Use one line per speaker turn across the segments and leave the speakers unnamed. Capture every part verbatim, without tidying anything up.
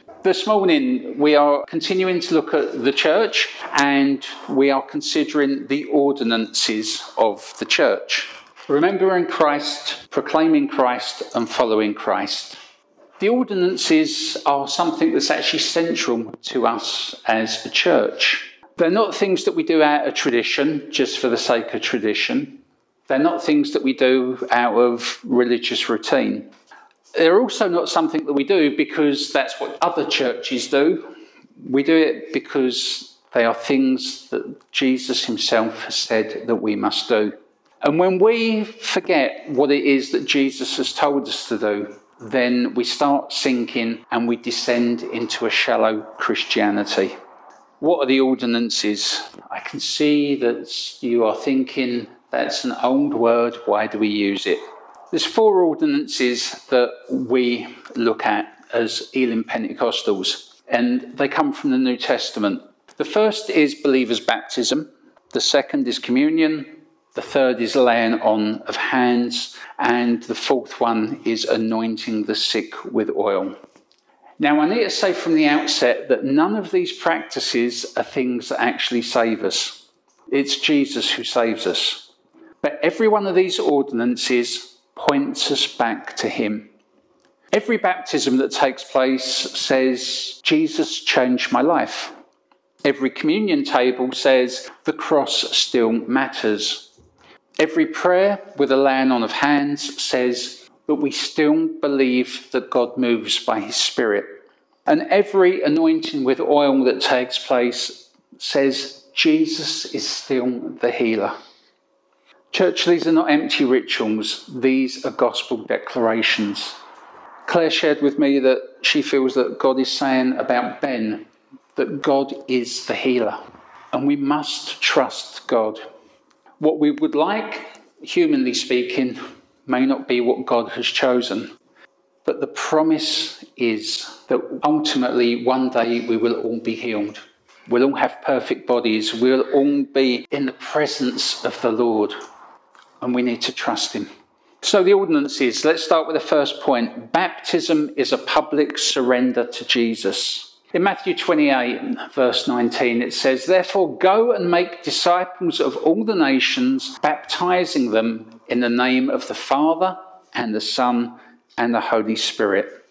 This morning we are continuing to look at the church, and we are considering the ordinances of the church. Remembering Christ, proclaiming Christ and following Christ. The ordinances are something that's actually central to us as a church. They're not things that we do out of tradition, just for the sake of tradition. They're not things that we do out of religious routine. They're also not something that we do because that's what other churches do. We do it because they are things that Jesus himself has said that we must do. And when we forget what it is that Jesus has told us to do, then we start sinking and we descend into a shallow Christianity. What are the ordinances? I can see that you are thinking, that's an old word, why do we use it? There's four ordinances that we look at as Elim Pentecostals, and they come from the New Testament. The first is believers' baptism, the second is communion, the third is laying on of hands, and the fourth one is anointing the sick with oil. Now, I need to say from the outset that none of these practices are things that actually save us. It's Jesus who saves us. But every one of these ordinances points us back to him. Every baptism that takes place says, Jesus changed my life. Every communion table says, the cross still matters. Every prayer with a laying on of hands says that we still believe that God moves by his Spirit. And every anointing with oil that takes place says, Jesus is still the healer. Church, these are not empty rituals, these are gospel declarations. Claire shared with me that she feels that God is saying about Ben that God is the healer, and we must trust God. What we would like, humanly speaking, may not be what God has chosen, but the promise is that ultimately one day we will all be healed. We'll all have perfect bodies, we'll all be in the presence of the Lord. And we need to trust him. So the ordinances, let's start with the first point. Baptism is a public surrender to Jesus. In Matthew twenty-eight, verse nineteen, it says, therefore go and make disciples of all the nations, baptizing them in the name of the Father and the Son and the Holy Spirit.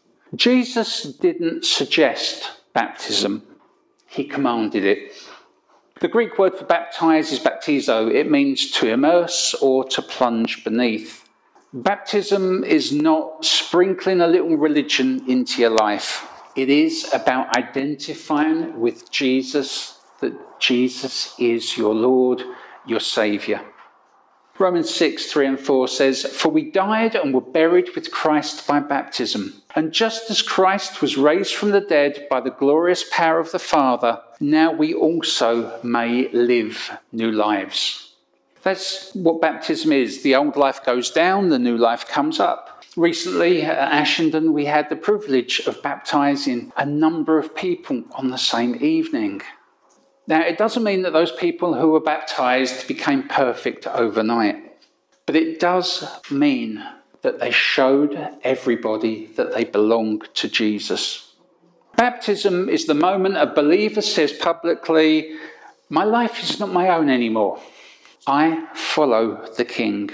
Jesus didn't suggest baptism. He commanded it. The Greek word for baptize is baptizo. It means to immerse or to plunge beneath. Baptism is not sprinkling a little religion into your life. It is about identifying with Jesus, that Jesus is your Lord, your Saviour. Romans six, three and four says, for we died and were buried with Christ by baptism. And just as Christ was raised from the dead by the glorious power of the Father, now we also may live new lives. That's what baptism is. The old life goes down, the new life comes up. Recently at Ashenden, we had the privilege of baptising a number of people on the same evening. Now, it doesn't mean that those people who were baptised became perfect overnight, but it does mean that they showed everybody that they belonged to Jesus. Baptism is the moment a believer says publicly, my life is not my own anymore. I follow the King.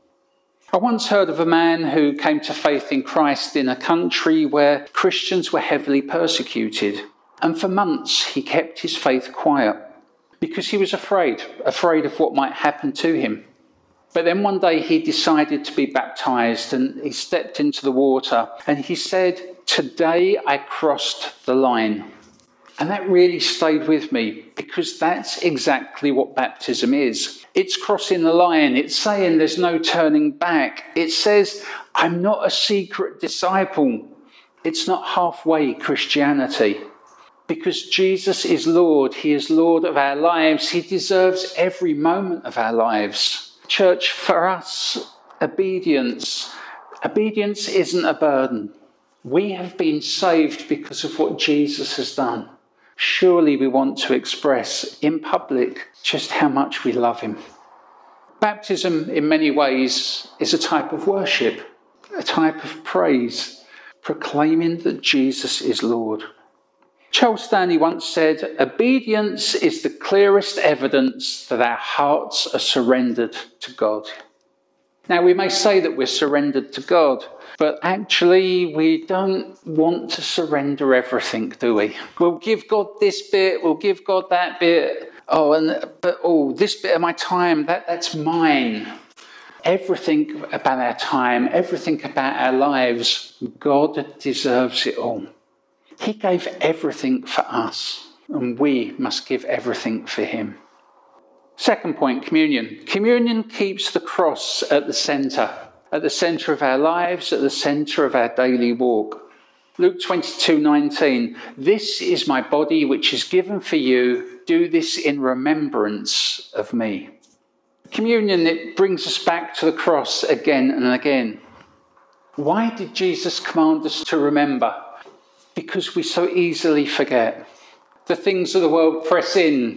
I once heard of a man who came to faith in Christ in a country where Christians were heavily persecuted. And for months he kept his faith quiet because he was afraid, afraid of what might happen to him. But then one day he decided to be baptised, and he stepped into the water and he said, today I crossed the line. And that really stayed with me because that's exactly what baptism is. It's crossing the line. It's saying there's no turning back. It says, I'm not a secret disciple. It's not halfway Christianity. Because Jesus is Lord, he is Lord of our lives. He deserves every moment of our lives. Church, for us, obedience, obedience isn't a burden. We have been saved because of what Jesus has done. Surely we want to express in public just how much we love him. Baptism, in many ways, is a type of worship, a type of praise. proclaiming that Jesus is Lord. Charles Stanley once said, "Obedience is the clearest evidence that our hearts are surrendered to God." Now, we may say that we're surrendered to God, but actually we don't want to surrender everything, do we? We'll give God this bit, we'll give God that bit. Oh, and but oh, this bit of my time, that, that's mine. Everything about our time, everything about our lives, God deserves it all. He gave everything for us, and we must give everything for him. Second point, communion. Communion keeps the cross at the centre, at the centre of our lives, at the centre of our daily walk. Luke twenty-two nineteen, "This is my body which is given for you. Do this in remembrance of me." Communion, it brings us back to the cross again and again. Why did Jesus command us to remember? Because we so easily forget. The things of the world press in.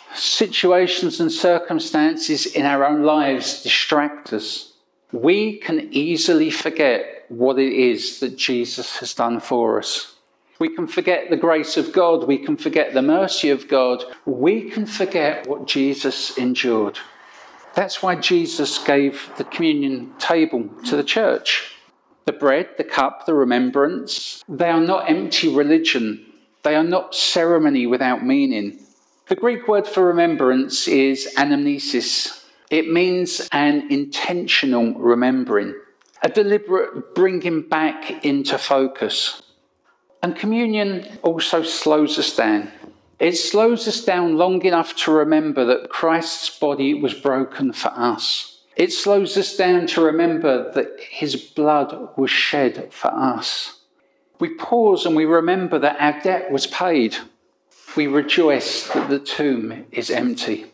Situations and circumstances in our own lives distract us. We can easily forget what it is that Jesus has done for us. We can forget the grace of God. We can forget the mercy of God. We can forget what Jesus endured. That's why Jesus gave the communion table to the church. The bread, the cup, the remembrance, they are not empty religion. They are not ceremony without meaning. The Greek word for remembrance is anamnesis. It means an intentional remembering, a deliberate bringing back into focus. And communion also slows us down. It slows us down long enough to remember that Christ's body was broken for us. It slows us down to remember that his blood was shed for us. We pause and we remember that our debt was paid. We rejoice that the tomb is empty.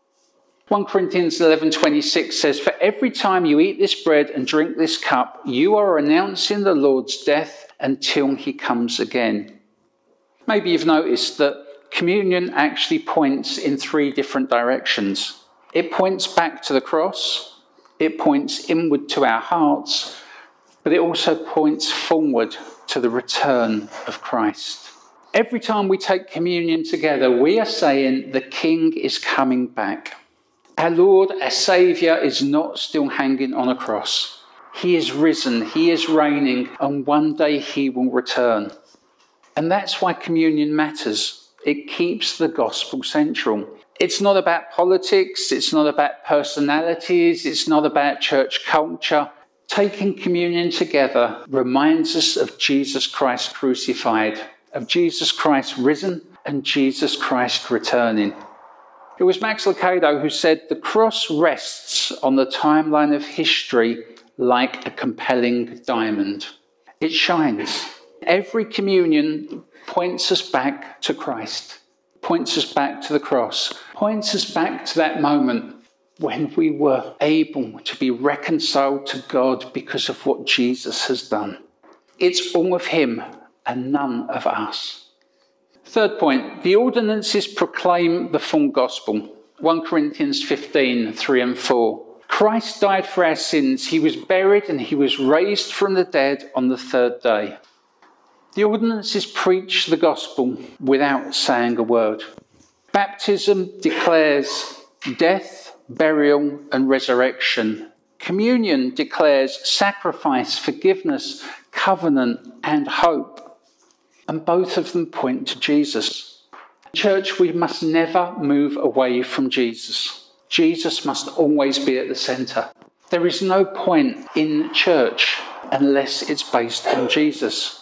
First Corinthians eleven twenty-six says, "For every time you eat this bread and drink this cup, you are announcing the Lord's death until he comes again." Maybe you've noticed that communion actually points in three different directions. It points back to the cross, it points inward to our hearts, but it also points forward to the return of Christ. Every time we take communion together, we are saying the King is coming back. Our Lord, our Saviour, is not still hanging on a cross. He is risen, he is reigning, and one day he will return. And that's why communion matters. It keeps the gospel central. It's not about politics, it's not about personalities, it's not about church culture. Taking communion together reminds us of Jesus Christ crucified, of Jesus Christ risen, and Jesus Christ returning. It was Max Lucado who said, "The cross rests on the timeline of history like a compelling diamond. It shines." Every communion points us back to Christ, points us back to the cross, points us back to that moment when we were able to be reconciled to God because of what Jesus has done. It's all of him and none of us. Third point, the ordinances proclaim the full gospel. First Corinthians fifteen, three and four. Christ died for our sins. He was buried and he was raised from the dead on the third day. The ordinances preach the gospel without saying a word. Baptism declares death, burial, and resurrection. Communion declares sacrifice, forgiveness, covenant, and hope. And both of them point to Jesus. Church, we must never move away from Jesus. Jesus must always be at the centre. There is no point in church unless it's based on Jesus.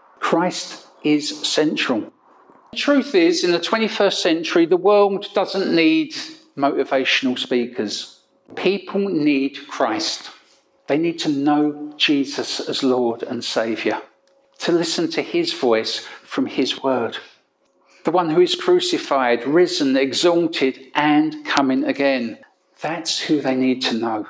Christ is central. The truth is, in the twenty-first century, the world doesn't need motivational speakers. People need Christ. They need to know Jesus as Lord and Saviour, to listen to his voice from his word. The one who is crucified, risen, exalted, and coming again. That's who they need to know.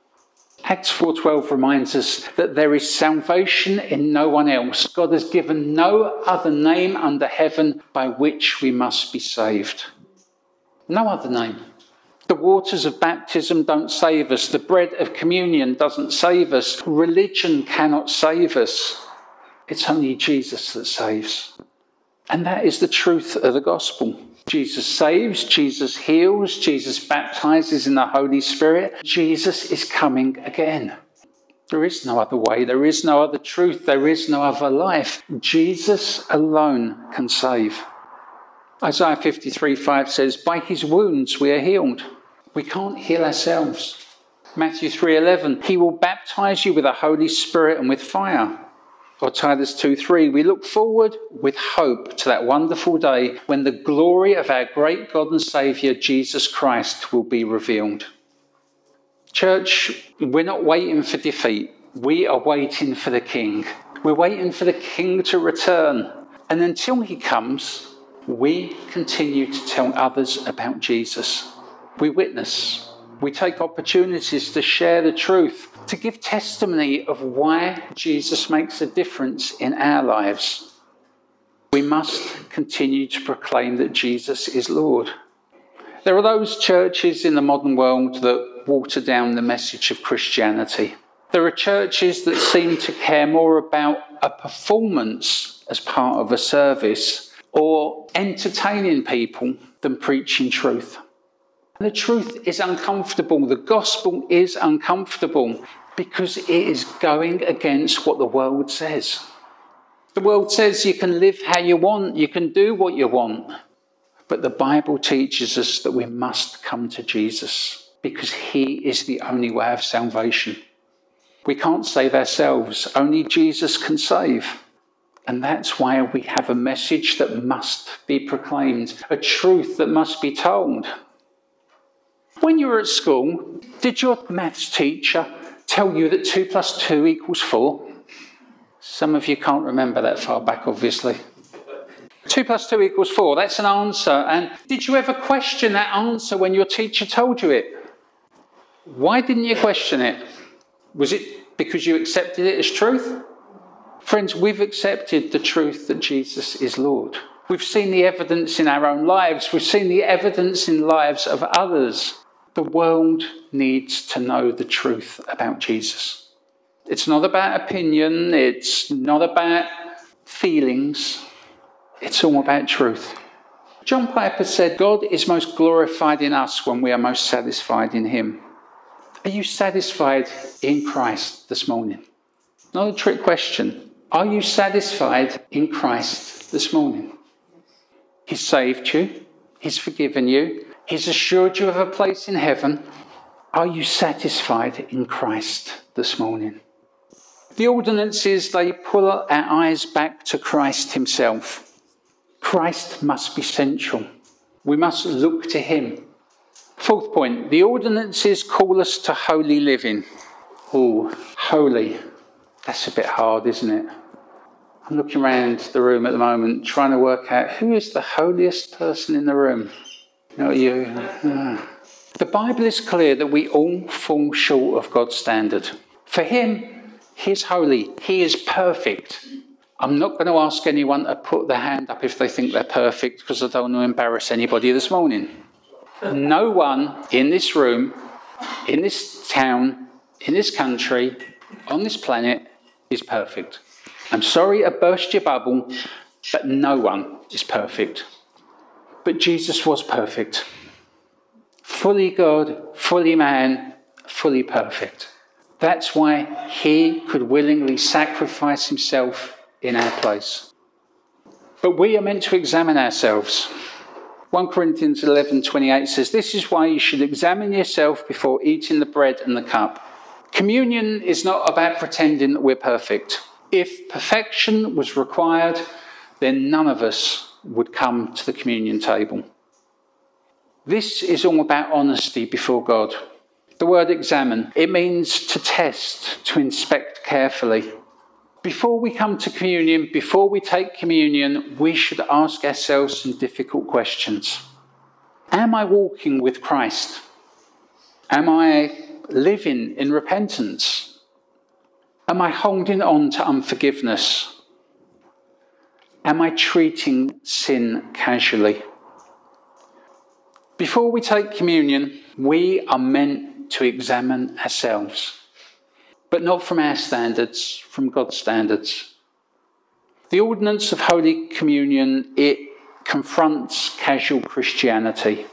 Acts four twelve reminds us that there is salvation in no one else. God has given no other name under heaven by which we must be saved. No other name. The waters of baptism don't save us. The bread of communion doesn't save us. Religion cannot save us. It's only Jesus that saves. And that is the truth of the gospel. Jesus saves, Jesus heals, Jesus baptizes in the Holy Spirit. Jesus is coming again. There is no other way, there is no other truth, there is no other life. Jesus alone can save. Isaiah fifty-three five says, by his wounds we are healed. We can't heal ourselves. Matthew three eleven, he will baptize you with the Holy Spirit and with fire. Or Titus two three, we look forward with hope to that wonderful day when the glory of our great God and Saviour, Jesus Christ, will be revealed. Church, we're not waiting for defeat. We are waiting for the King. We're waiting for the King to return. And until he comes, we continue to tell others about Jesus. We witness. We take opportunities to share the truth, to give testimony of why Jesus makes a difference in our lives. We must continue to proclaim that Jesus is Lord. There are those churches in the modern world that water down the message of Christianity. There are churches that seem to care more about a performance as part of a service or entertaining people than preaching truth. And the truth is uncomfortable. The gospel is uncomfortable because it is going against what the world says. The world says you can live how you want, you can do what you want. But the Bible teaches us that we must come to Jesus because he is the only way of salvation. We can't save ourselves. Only Jesus can save. And that's why we have a message that must be proclaimed, a truth that must be told. When you were at school, did your maths teacher tell you that two plus two equals four? Some of you can't remember that far back, obviously. two plus two equals four, that's an answer. And did you ever question that answer when your teacher told you it? Why didn't you question it? Was it because you accepted it as truth? Friends, we've accepted the truth that Jesus is Lord. We've seen the evidence in our own lives. We've seen the evidence in lives of others. The world needs to know the truth about Jesus. It's not about opinion. It's not about feelings. It's all about truth. John Piper said, God is most glorified in us when we are most satisfied in him. Are you satisfied in Christ this morning? Not a trick question. Are you satisfied in Christ this morning? He's saved you. He's forgiven you. He's assured you of a place in heaven. Are you satisfied in Christ this morning? The ordinances, they pull our eyes back to Christ himself. Christ must be central. We must look to him. Fourth point, the ordinances call us to holy living. Oh, holy. That's a bit hard, isn't it? I'm looking around the room at the moment, trying to work out who is the holiest person in the room. Not you. No. The Bible is clear that we all fall short of God's standard. For him, he's holy. He is perfect. I'm not going to ask anyone to put their hand up if they think they're perfect, because I don't want to embarrass anybody this morning. No one in this room, in this town, in this country, on this planet is perfect. I'm sorry I burst your bubble, but no one is perfect. But Jesus was perfect. Fully God, fully man, fully perfect. That's why he could willingly sacrifice himself in our place. But we are meant to examine ourselves. First Corinthians eleven twenty-eight says, this is why you should examine yourself before eating the bread and the cup. Communion is not about pretending that we're perfect. If perfection was required, then none of us would come to the communion table. This is all about honesty before God. The word examine, it means to test, to inspect carefully. Before we come to communion, before we take communion, we should ask ourselves some difficult questions. Am I walking with Christ? Am I living in repentance? Am I holding on to unforgiveness? Am I treating sin casually? Before we take communion, we are meant to examine ourselves. But not from our standards, from God's standards. The ordinance of Holy Communion, it confronts casual Christianity.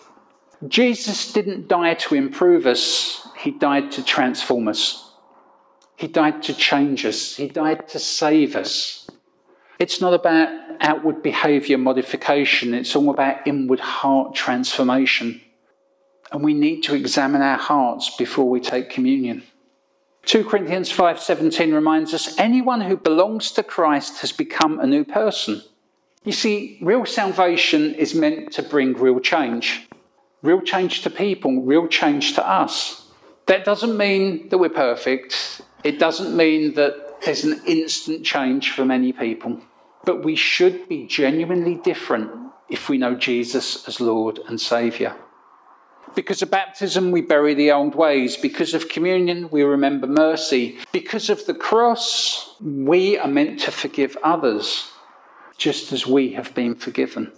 Jesus didn't die to improve us, he died to transform us. He died to change us, he died to save us. It's not about outward behaviour modification, it's all about inward heart transformation. And we need to examine our hearts before we take communion. Second Corinthians five seventeen reminds us, anyone who belongs to Christ has become a new person. You see, real salvation is meant to bring real change. Real change to people, real change to us. That doesn't mean that we're perfect. It doesn't mean that there's an instant change for many people. But we should be genuinely different if we know Jesus as Lord and Saviour. Because of baptism, we bury the old ways. Because of communion, we remember mercy. Because of the cross, we are meant to forgive others, just as we have been forgiven.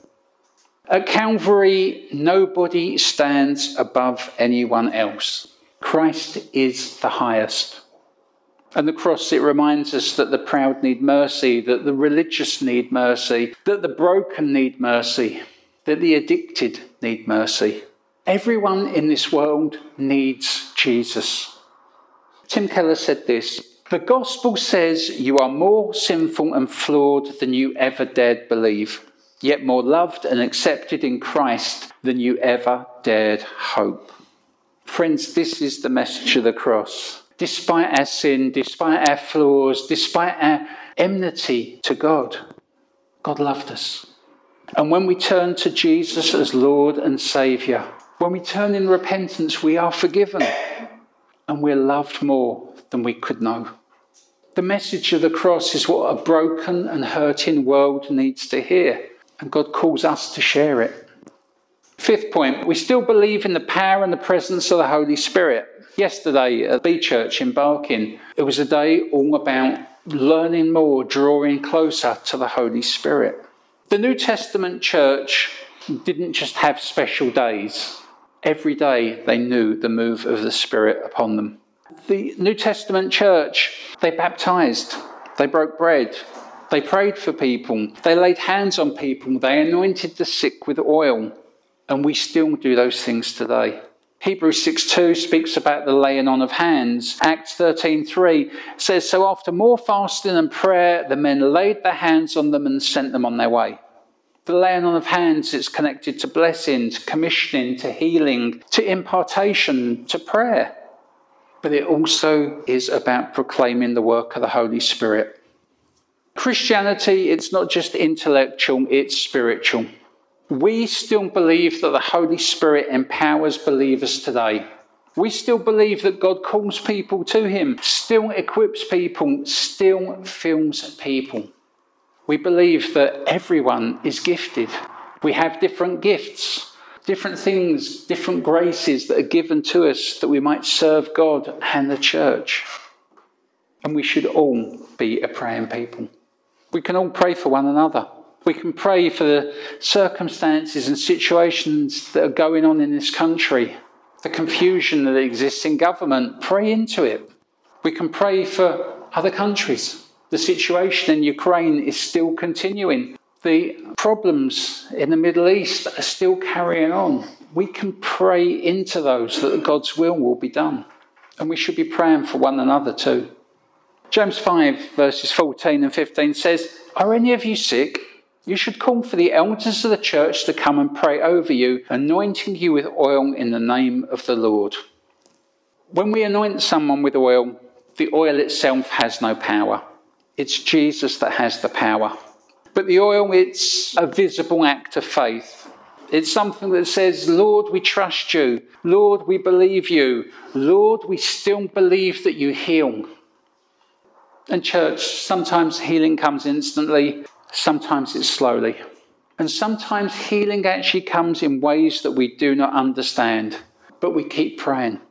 At Calvary, nobody stands above anyone else. Christ is the highest. And the cross, it reminds us that the proud need mercy, that the religious need mercy, that the broken need mercy, that the addicted need mercy. Everyone in this world needs Jesus. Tim Keller said this, the gospel says you are more sinful and flawed than you ever dared believe, yet more loved and accepted in Christ than you ever dared hope. Friends, this is the message of the cross. Despite our sin, despite our flaws, despite our enmity to God, God loved us. And when we turn to Jesus as Lord and Saviour, when we turn in repentance, we are forgiven and we're loved more than we could know. The message of the cross is what a broken and hurting world needs to hear, and God calls us to share it. Fifth point, we still believe in the power and the presence of the Holy Spirit. Yesterday at B Church in Barking, it was a day all about learning more, drawing closer to the Holy Spirit. The New Testament church didn't just have special days. Every day they knew the move of the Spirit upon them. The New Testament church, they baptised, they broke bread, they prayed for people, they laid hands on people, they anointed the sick with oil, and we still do those things today. Hebrews six two speaks about the laying on of hands. Acts thirteen three says, so after more fasting and prayer, the men laid their hands on them and sent them on their way. The laying on of hands is connected to blessing, to commissioning, to healing, to impartation, to prayer. But it also is about proclaiming the work of the Holy Spirit. Christianity, it's not just intellectual, it's spiritual. We still believe that the Holy Spirit empowers believers today. We still believe that God calls people to him, still equips people, still fills people. We believe that everyone is gifted. We have different gifts, different things, different graces that are given to us that we might serve God and the church. And we should all be a praying people. We can all pray for one another. We can pray for the circumstances and situations that are going on in this country, the confusion that exists in government. Pray into it. We can pray for other countries. The situation in Ukraine is still continuing. The problems in the Middle East are still carrying on. We can pray into those that God's will will be done. And we should be praying for one another too. James five verses fourteen and fifteen says, are any of you sick? You should call for the elders of the church to come and pray over you, anointing you with oil in the name of the Lord. When we anoint someone with oil, the oil itself has no power. It's Jesus that has the power. But the oil, it's a visible act of faith. It's something that says, Lord, we trust you. Lord, we believe you. Lord, we still believe that you heal. And church, sometimes healing comes instantly. Sometimes it's slowly. And sometimes healing actually comes in ways that we do not understand. But we keep praying.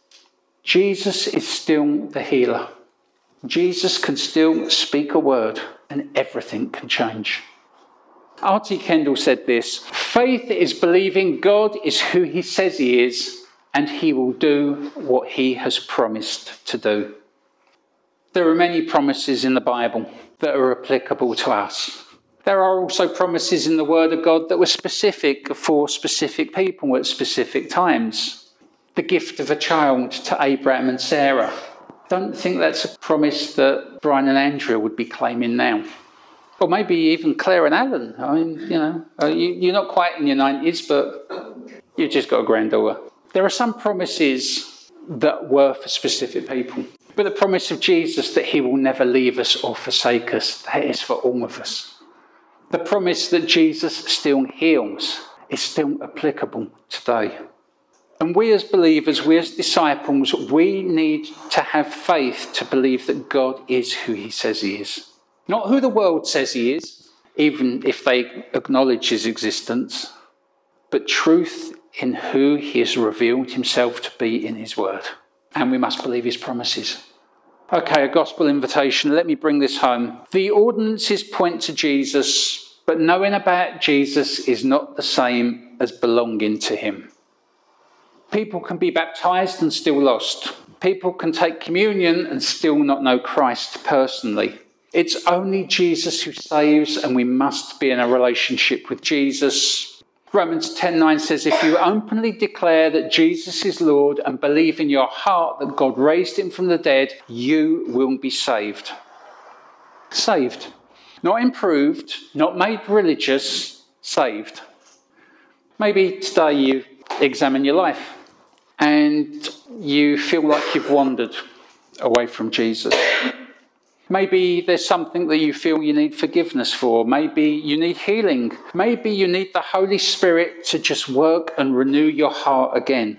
Jesus is still the healer. Jesus can still speak a word and everything can change. R T Kendall said this, faith is believing God is who he says he is and he will do what he has promised to do. There are many promises in the Bible. that are applicable to us. There are also promises in the Word of God that were specific for specific people at specific times. The gift of a child to Abraham and Sarah. Don't think that's a promise that Brian and Andrea would be claiming now. Or maybe even Claire and Alan. I mean, you know, you're not quite in your nineties, but you've just got a granddaughter. There are some promises that were for specific people. But the promise of Jesus that he will never leave us or forsake us, that is for all of us. The promise that Jesus still heals is still applicable today. And we as believers, we as disciples, we need to have faith to believe that God is who he says he is. Not who the world says he is, even if they acknowledge his existence, but truth in who he has revealed himself to be in his word. And we must believe his promises. Okay, a gospel invitation. Let me bring this home. The ordinances point to Jesus, but knowing about Jesus is not the same as belonging to him. People can be baptized and still lost. People can take communion and still not know Christ personally. It's only Jesus who saves, and we must be in a relationship with Jesus. Romans ten nine says, if you openly declare that Jesus is Lord and believe in your heart that God raised him from the dead, you will be saved. Saved. Not improved, not made religious, saved. Maybe today you examine your life and you feel like you've wandered away from Jesus. Maybe there's something that you feel you need forgiveness for. Maybe you need healing. Maybe you need the Holy Spirit to just work and renew your heart again.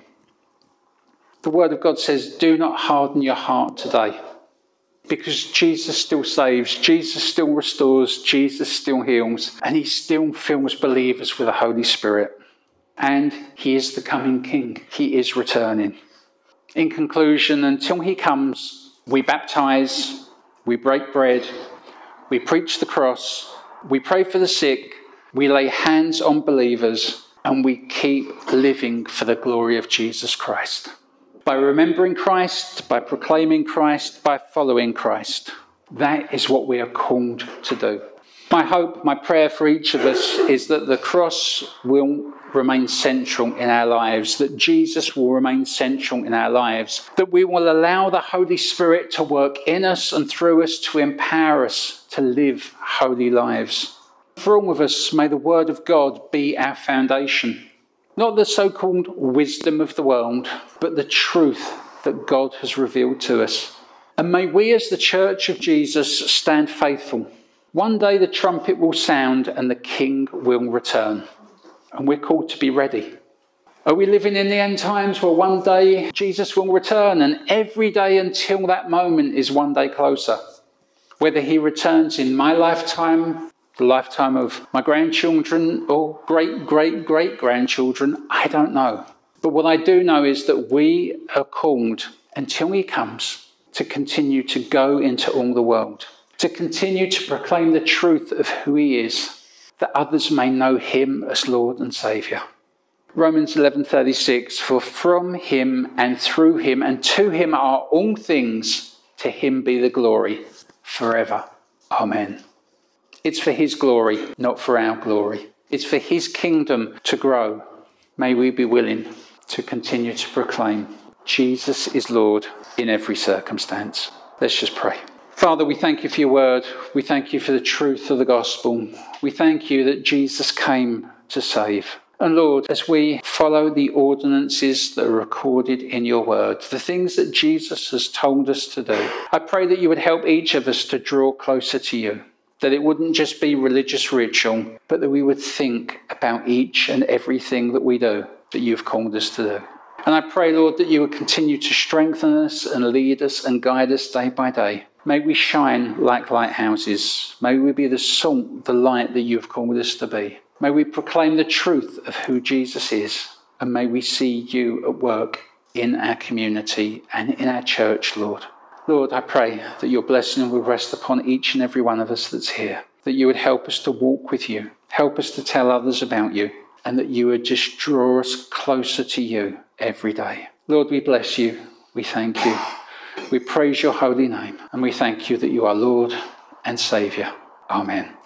The Word of God says, do not harden your heart today. Because Jesus still saves, Jesus still restores, Jesus still heals, and he still fills believers with the Holy Spirit. And he is the coming King. He is returning. In conclusion, until he comes, we baptize, we break bread, we preach the cross, we pray for the sick, we lay hands on believers, and we keep living for the glory of Jesus Christ. By remembering Christ, by proclaiming Christ, by following Christ. That is what we are called to do. My hope, my prayer for each of us is that the cross will remain central in our lives, that Jesus will remain central in our lives, that we will allow the Holy Spirit to work in us and through us to empower us to live holy lives. For all of us, may the Word of God be our foundation. Not the so-called wisdom of the world, but the truth that God has revealed to us. And may we as the Church of Jesus stand faithful. One day the trumpet will sound and the King will return. And we're called to be ready. Are we living in the end times where one day Jesus will return, and every day until that moment is one day closer? Whether he returns in my lifetime, the lifetime of my grandchildren, or great, great, great grandchildren, I don't know. But what I do know is that we are called, until he comes, to continue to go into all the world, to continue to proclaim the truth of who he is, that others may know him as Lord and Saviour. Romans eleven thirty-six, for from him and through him and to him are all things, to him be the glory forever. Amen. It's for his glory, not for our glory. It's for his kingdom to grow. May we be willing to continue to proclaim Jesus is Lord in every circumstance. Let's just pray. Father, we thank you for your word. We thank you for the truth of the gospel. We thank you that Jesus came to save. And Lord, as we follow the ordinances that are recorded in your word, the things that Jesus has told us to do, I pray that you would help each of us to draw closer to you, that it wouldn't just be religious ritual, but that we would think about each and everything that we do, that you've called us to do. And I pray, Lord, that you would continue to strengthen us and lead us and guide us day by day. May we shine like lighthouses. May we be the salt, the light that you've called us to be. May we proclaim the truth of who Jesus is. And may we see you at work in our community and in our church, Lord. Lord, I pray that your blessing will rest upon each and every one of us that's here. That you would help us to walk with you. Help us to tell others about you. And that you would just draw us closer to you every day. Lord, we bless you. We thank you. We praise your holy name, and we thank you that you are Lord and Saviour. Amen.